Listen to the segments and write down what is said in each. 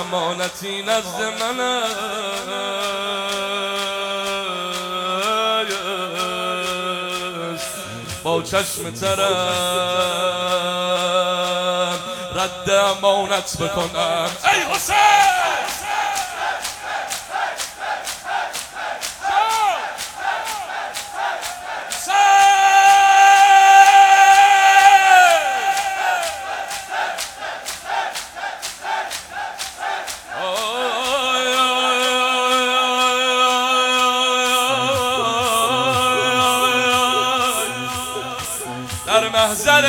امانتی نزد منه با چشم ترم رد امانت بکنم ای حسین در محضر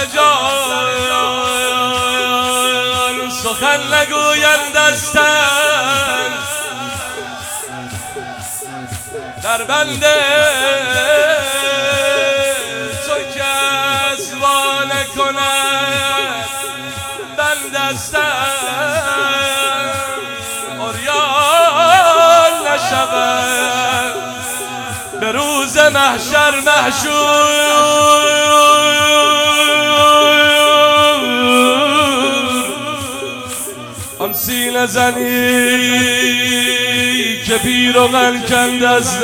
جان سخن نگویند دستن در بند تو کس وا نکند بند دستن عریان نشود به روز محشر محشور آن سینه زنی که پیرهن کنده از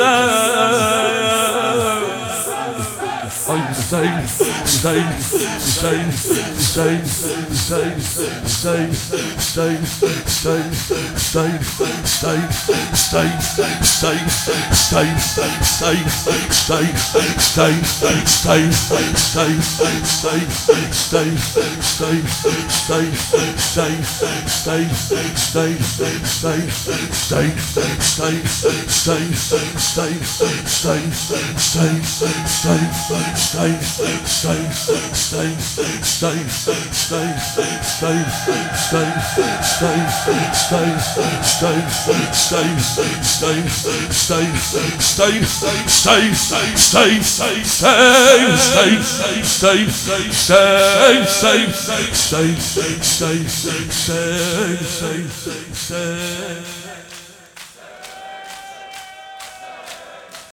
آی حسین حسین حسین حسین حسین حسین حسین حسین حسین حسین حسین حسین حسین حسین حسین حسین حسین حسین حسین say